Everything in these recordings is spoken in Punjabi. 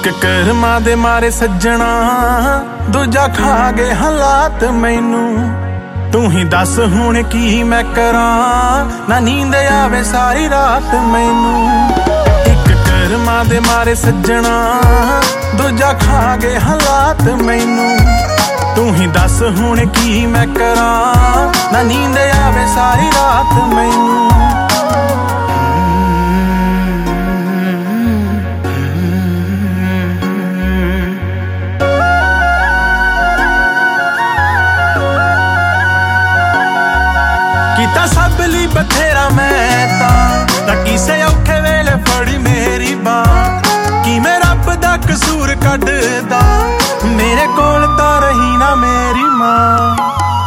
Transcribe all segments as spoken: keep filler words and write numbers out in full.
ਇੱਕ ਕਰਮਾਂ ਦੇ ਮਾਰੇ ਸੱਜਣਾ ਦੂਜਾ ਖਾ ਗਏ ਹਾਲਾਤ ਮੈਨੂੰ। ਤੂੰ ਹੀ ਦੱਸ ਹੁਣ ਕੀ ਮੈਂ ਕਰਾਂ, ਨਾ ਨੀਂਦ ਆਵੇ ਸਾਰੀ ਰਾਤ ਮੈਨੂੰ। ਇੱਕ ਕਰਮਾਂ ਦੇ ਮਾਰੇ ਸੱਜਣਾ ਦੂਜਾ ਖਾ ਗਏ ਹਾਲਾਤ ਮੈਨੂੰ। ਤੂੰ ਹੀ ਦੱਸ ਹੁਣ ਕੀ ਮੈਂ ਕਰਾਂ, ਨਾ ਨੀਂਦ ਆਵੇ ਸਾਰੀ ਰਾਤ ਮੈਨੂੰ। ਕੀਤਾ ਸਭ ਲਈ ਬਥੇਰਾ ਮੈਂ ਤਾਂ, ਨਾ ਕਿਸੇ ਔਖੇ ਵੇਲੇ ਫੜੀ ਮੇਰੀ ਬਾਂਹ। ਕਿ ਮੈਂ ਰੱਬ ਦਾ ਕਸੂਰ ਕੱਢਦਾ, ਮੇਰੇ ਕੋਲ ਤਾਂ ਰਹੀ ਨਾ ਮੇਰੀ ਮਾਂ।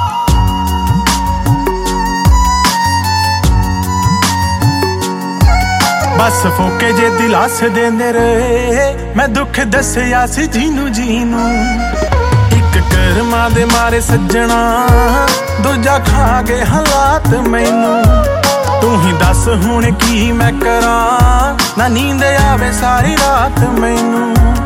ਬਸ ਫੋਕੇ ਜੇ ਦਿਲਾਸ ਦੇਂਦੇ ਰਹੇ, ਮੈਂ ਦੁੱਖ ਦੱਸਿਆ ਸੀ ਜੀਨੂੰ ਜੀਨੂੰ। ਇੱਕ ਕਰਮਾਂ ਦੇ ਮਾਰੇ ਸੱਜਣਾ ਦੂਜਾ ਖਾ ਗਏ ਹਾਲਾਤ ਮੈਨੂੰ। ਤੂੰ ਹੀ ਦੱਸ ਹੁਣ ਕੀ ਮੈਂ ਕਰਾਂ, ਨਾ ਨੀਂਦ ਆਵੇ ਸਾਰੀ ਰਾਤ ਮੈਨੂੰ।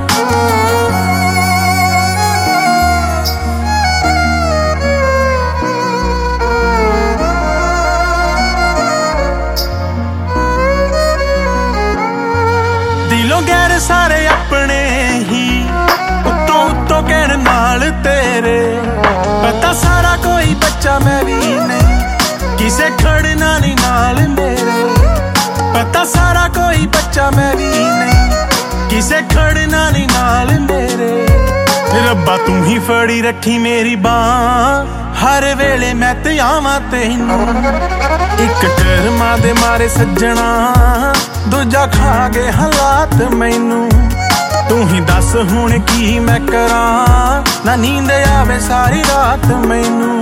ਦਿਲੋਂ ਗੈਰ ਸਾਰੇ ਆਪਣੇ ਹੀ, ਉੱਤੋਂ ਉੱਤੋਂ ਕਹਿਣ ਨਾਲ ਤੇਰੇ। ਪਤਾ ਸਾਰਾ ਕੋਈ ਬੱਚਾ ਮੈਂ ਵੀ ਨਹੀਂ, ਕਿਸੇ ਖੜਨਾ ਨਹੀਂ ਨਾਲ ਮੇਰੇ। ਪਤਾ ਸਾਰਾ ਕੋਈ ਬੱਚਾ ਮੈਂ ਵੀ ਨਹੀਂ, ਕਿਸੇ ਖੜਨਾ ਨਹੀਂ ਨਾਲ ਮੇਰੇ। ਰੱਬਾ ਤੂੰ ਹੀ ਫੜੀ ਰੱਖੀ ਮੇਰੀ ਬਾਂਹ, ਹਰ ਵੇਲੇ ਮੈਂ ਤੇ ਆਵਾਂ ਤੈਨੂੰ। ਇੱਕ ਕਰਮਾਂ ਦੇ ਮਾਰੇ ਸੱਜਣਾ ਦੂਜਾ ਖਾ ਗਏ ਹਾਲਾਤ ਮੈਨੂੰ। ਤੂੰ ਹੀ ਦੱਸ ਹੁਣ ਕੀ ਮੈਂ ਕਰਾਂ, ਨਾ ਨੀਂਦ ਆਵੇ ਸਾਰੀ ਰਾਤ ਮੈਨੂੰ।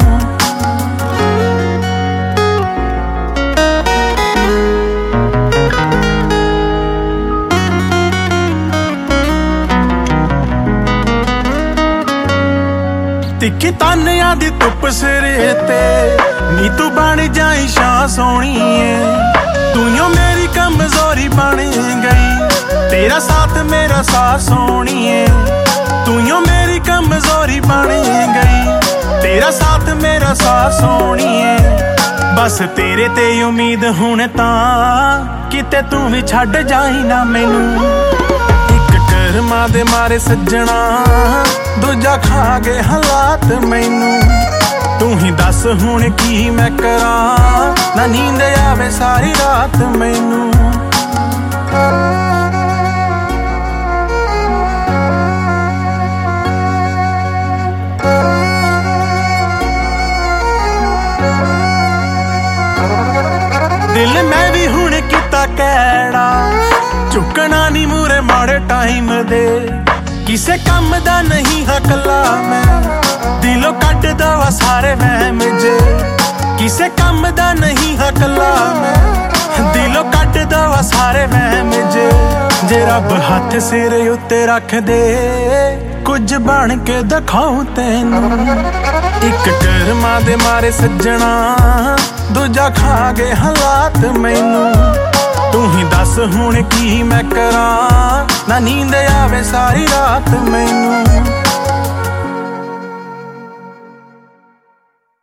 ਤਿੱਖੀ ਤਾਨਿਆਂ ਦੀ ਧੁੱਪ ਸਿਰੇ ਤੇ, ਨੀ ਤੂੰ ਬਣ ਜਾਈ ਸ਼ਾਂ ਸੋਹਣੀਏ। ਤੂੰ ਯੋ ਮੇਰੀ ਕਮਜ਼ੋਰੀ ਬਣ ਗਈ, ਤੇਰਾ ਸਾਥ ਮੇਰਾ ਸਾਥ ਸੋਹਣੀਏ। ਤੂੰ ਯੋ ਮੇਰੀ ਕਮਜ਼ੋਰੀ ਬਣ ਗਈ, ਤੇਰਾ ਸਾਥ ਮੇਰਾ ਸਾਥ ਸੋਹਣੀਏ। ਬਸ ਤੇਰੇ ਤੇ ਉਮੀਦ ਹੁਣ ਤਾਂ, ਕਿਤੇ ਤੂੰ ਵੀ ਛੱਡ ਜਾਈ ਨਾ ਮੈਨੂੰ। ਇੱਕ ਕਰਮਾਂ ਦੇ ਮਾਰੇ ਸੱਜਣਾ ਦੂਜਾ ਖਾ ਗਏ ਹਾਲਾਤ ਮੈਨੂੰ। ਤੂੰ ਹੀ ਦੱਸ ਹੁਣ ਕੀ ਮੈਂ ਕਰਾਂ, ਨਾ ਨੀਂਦ ਆਵੇ ਸਾਰੀ ਰਾਤ ਮੈਨੂੰ। ਦਿਲ ਮੈਂ ਵੀ ਹੁਣ ਕੀਤਾ ਕਿਹੜਾ, ਝੁਕਣਾ ਨੀ ਮੂਰੇ ਮਾੜੇ ਟਾਈਮ ਦੇ। ਕਿਸੇ ਕੰਮ ਦਾ ਨਹੀਂ ਹਕਲਾ ਮੈਂ, ਦਿਲੋਂ ਕੱਢਦਾ ਵਾ ਸਾਰੇ ਵਹਿਮ ਜੇ। ਕਿਸੇ ਕੰਮ ਦਾ ਨਹੀਂ ਹਕਲਾ ਮੈਂ, ਦਿਲੋਂ ਕੱਢਦਾ ਵਾ ਸਾਰੇ ਵਹਿਮ ਜੇ। ਜੇ ਰੱਬ ਹੱਥ ਸਿਰ ਉੱਤੇ ਰੱਖ ਦੇ, ਕੁਝ ਬਣ ਕੇ ਦਿਖਾਉ ਤੈਨੂੰ। ਇੱਕ ਕਰਮਾਂ ਦੇ ਮਾਰੇ ਸੱਜਣਾ ਦੂਜਾ ਖਾ ਗਏ ਹਾਲਾਤ ਮੈਨੂੰ। ਤੂੰ ਹੀ ਦੱਸ ਹੁਣ ਕੀ ਮੈਂ ਕਰਾਂ, ਨਾ ਨੀਂਦ ਆਵੇ ਸਾਰੀ ਰਾਤ ਮੈਨੂੰ।